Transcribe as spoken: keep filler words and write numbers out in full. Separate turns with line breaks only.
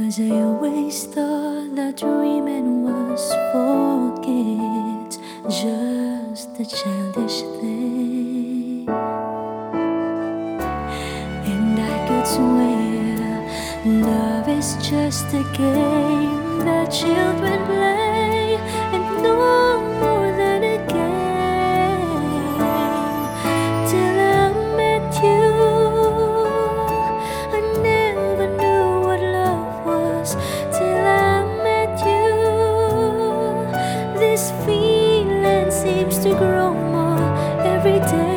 'Cause I always thought that dreaming was for kids, just a childish thing. And I could swear love is just a game that children play, and no more than a game. Till I met you, I never knew what love was. Till I met you, this feeling seems to grow more every day.